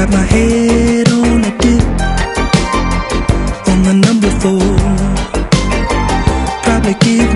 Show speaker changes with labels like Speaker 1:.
Speaker 1: Got my head on a dip on the number 4. Probably give